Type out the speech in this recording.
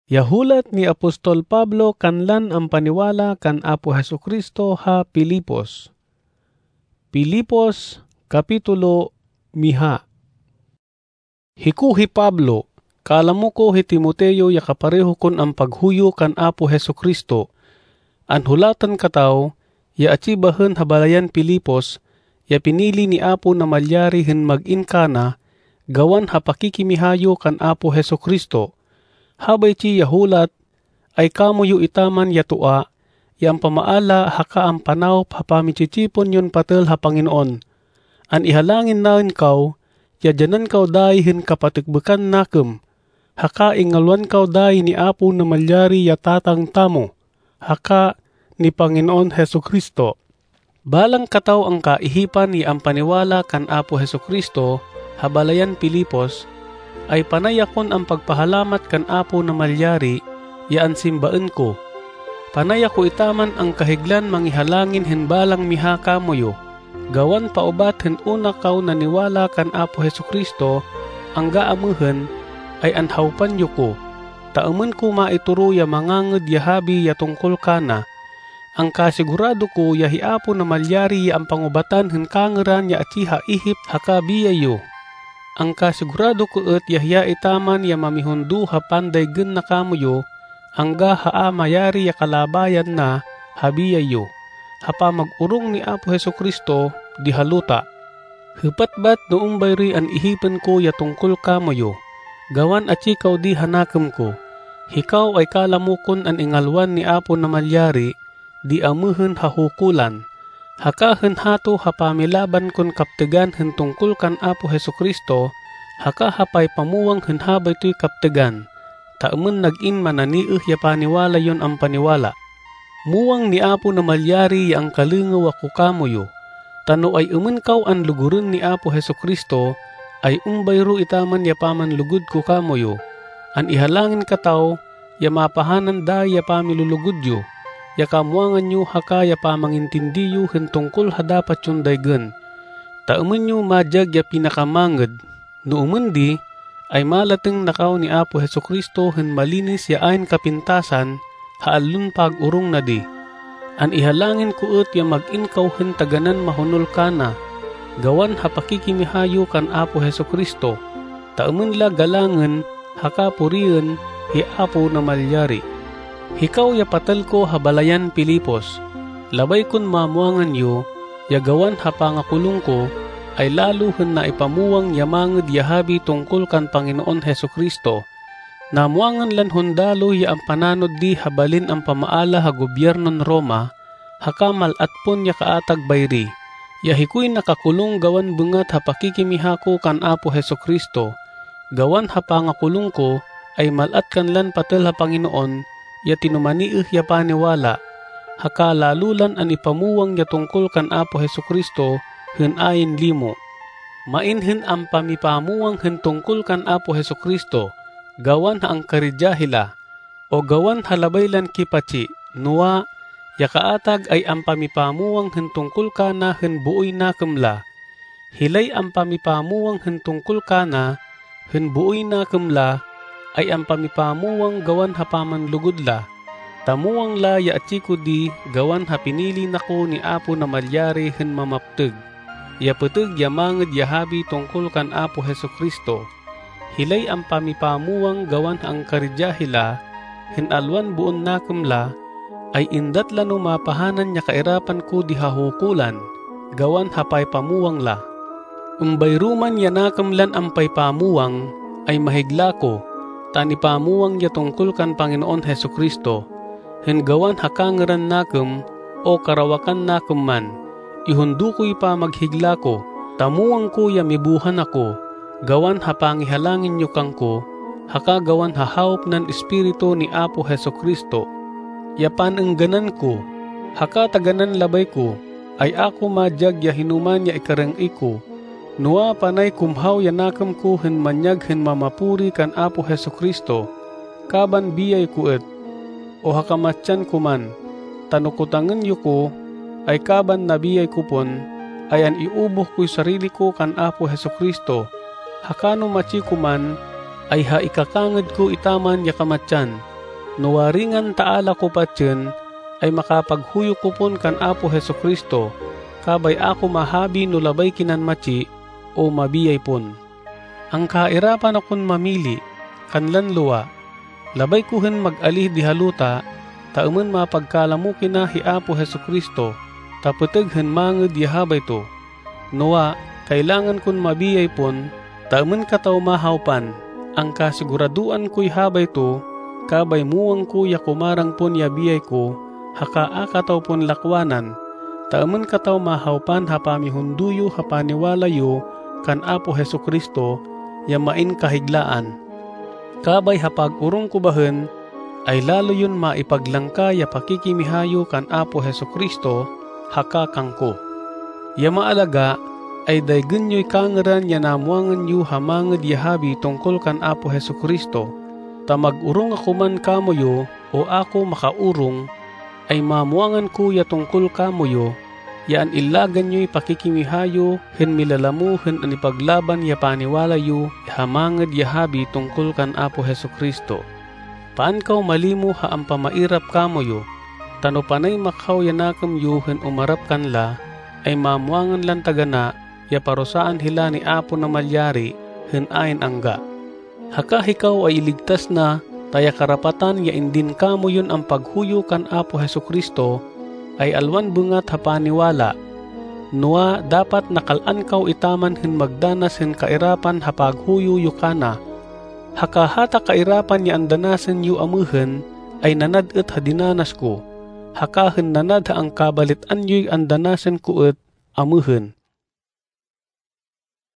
Yahulat ni Apostol Pablo kanlan ang paniwala kan Apo Hesukristo ha Pilipos. Pilipos Kapitulo miha. Hikuhi Pablo, kalamo ko hi Timoteo ya kapareho kon ang paghuyo kan Apo Hesukristo. Anhulatan kataw, ya atsibahen habalayan Pilipos, ya pinili ni Apo na malyari hen mag-inkana, gawan ha pakikimihayo kan Apo Hesukristo. Habay ti yahulat ay kamuyo itaman yatua, yang pamaala haka ang panaw hapamitsitsipon yun patel ha Panginoon. An ihalangin nain kaw, yadyanan kaw dahi hin kapatikbekan nakem, haka ingalwan kaw dahi ni Apo na malyari yatatang tamo, haka ni Panginoon Hesukristo. Balang kataw ang kaihipan ni ang paniwala kan Apo Hesukristo, habalayan Pilipos, ay panayakon ang pagpahalamat kan Apo na malyari, yaan simbaan ko. Panayako itaman ang kahiglan mangihalangin hen balang miha kamoyo, gawan paubat hen una kaw naniwala kan Apo Hesukristo, ang gaamuhen ay anhawpan yu ko. Taaman ko maituro ya manganged yahabi ya tungkol kana, ang kasigurado ko yahi Apo na malyari ya ang pangubatan hen kangeran ya atiha ihip hakabiyayo. Ang kasigurado ko et yahya itaman ya mamihundu ha panday gen na kamuyo, angga haa mayari ya kalabayan na habiyayo, hapa magurong ni Apo Hesukristo di haluta. Hupatbat noong bayri an ihipan ko ya tungkol kamuyo, gawan atikaw di hanakem ko. Hikaw ay kalamukon an ingalwan ni Apo na malyari, di amuhen hahukulan. Haka hen hato hapamilaban kon kaptegan hen tungkol kan Apo Hesukristo, haka hapay pamuwang hen habay to'y kaptegan. Taaman nagin mananiih ya paniwala yon ang paniwala. Muwang ni Apo na malyari ya ang kalingaw ako kamoyo. Tano ay kaw an lugurin ni Apo Hesukristo, ay umbayro itaman ya paman lugud ko kamoyo. An ihalangin kataw, ya mapahanan da ya pamilulugud yo. Ya kamuangan nyo haka ya pamangintindiyo hen tungkol hadapat yung daygen. Taaman nyo madyag ya pinakamanged, nooman di ay malateng nakaw ni Apo Hesukristo hen malinis ya ayn kapintasan, haalun pag-urong na di. An ihalangin ko et ya mag-inkaw hen taganan mahunol kana, gawan hapakikimihayo kan Apo Hesukristo. Taaman la galangen, haka purian, hi Apo na malyari. Hikaw ya patal ko habalayan Pilipos, labay kun mamuangan yu, ya gawan hapangakulong ko, ay laluhen na ipamuwang yamanged yahabi tungkol kan Panginoon Hesukristo. Namuangan lan hundalo ya ang pananod di habalin ang pamaala ha gobyernon Roma, haka malatpon ya kaatag bayri. Ya hikoy nakakulong gawan bungat hapakikimiha ko kan Apo Hesukristo, gawan hapangakulong ko, ay malat kan lan patel ha Panginoon, ya tinumaniih ya paniwala, haka lalulan an ipamuwang ya tungkol kan Apo Hesukristo hen ayin limo. Mainhen ang pamipamuwang hen tungkol kan Apo Hesukristo, gawan ha ang karidjahila, o gawan halabaylan kipaci, nuwa, ya kaatag ay ang pamipamuwang hen tungkol kana hen buoy nakemla. Hilay ang pamipamuwang hen tungkol kana hen buoy nakemla, ay ang pamipamuwang gawan hapaman lugudla. Tamuwang la ya atsiko di gawan hapinili nako ni Apo na malyari hen mamapteg. Ya peteg ya manged yahabi tungkol kan Apo Hesukristo. Hilay ang pamipamuwang gawan ang karidjahila, hen alwan buon nakemla, ay indat lano mapahanan nya kairapan ko di hahukulan, gawan hapay pamuwang la. Umbayruman ya nakemlan ang paypamuwang, ay mahigla ko, tani pamuwang ya tungkol kan Panginoon Hesukristo, hen gawan hakangeran nakem o karawakan nakem man, ihundu ko'y pa maghigla ko, tamuwang ko ya mibuhan ako, gawan hapangihalangin nyo kang ko, haka gawan hahawop ng Espiritu ni Apo Hesukristo. Ya panengganan ko, haka taganan labay ko, ay ako madyag ya hinuman ya ikareng iko, nuwa panay kumhaw yanakam ko hen manyag hen mamapuri kan Apo Hesukristo, kaban biyay ko et, o hakamatyan ko man, tanukutangan yu ko, ay kaban nabiyay ko pon, ay an iubuh ko'y sarili ko kan Apo Hesukristo, hakano matyi ko man, ay haikakanged ko itaman ya kamatyan, No waringan taala ko patyen, ay makapaghuyo ko pon kan Apo Hesukristo, kabay ako mahabi no labay kinanmatsi o mabiyay pon. Ang kairapan akon mamili, kanlan luwa, labay kuhen mag-alih di haluta, taumen mapagkalamu kina hi Apo Hesukristo, tapeteg hen manged yahabay to. Noa, kailangan kun mabiyay pon, taumen kataw mahawpan, ang kasiguraduan ko'y habay to, kabay muwang ko yakumarang pon yabiyay ko, haka akataw pon lakwanan, taumen kataw mahawpan hapamihunduyo hapaniwalayo kan Apo Hesukristo, yamain kahiglaan. Kabay hapag-urong kubahen, ay lalo yun maipaglangka ya pakikimihayo kan Apo Hesukristo, haka kangko. Ya maalaga, ay daygen yo'y kangeran ya namuangan yu hamanged yahabi tungkol kan Apo Hesukristo, ta mag-urong ako man kamoyo o ako makaurong, ay mamuangan ko ya tungkol kamoyo, yaan ilagan yo'y pakikimihayo hen milalamu hen anipaglaban ya paniwalayo hamanged yahabi tungkol kan Apo Hesukristo. Paan kaw malimu ha ang pamairap kamoyo, tano panay makaw yanakam yu hen umarap kanla, ay mamuangan lang tagana, ya parosaan hila ni Apo na malyari, hen ayn angga. Haka hikaw ay iligtas na, taya karapatan ya indin kamo yun ang paghuyo kan Apo Hesukristo, ay alwan bungat hapaniwala. Nua dapat nakalaan kaw itaman hen magdanas hen kairapan hapaghuyo yu kana. Haka hata kairapan ya andanasen yu amuhen, ay nanad et hadinanas ko. Haka hen nanad ha ang kabalitan yu'y andanasen ko et amuhen.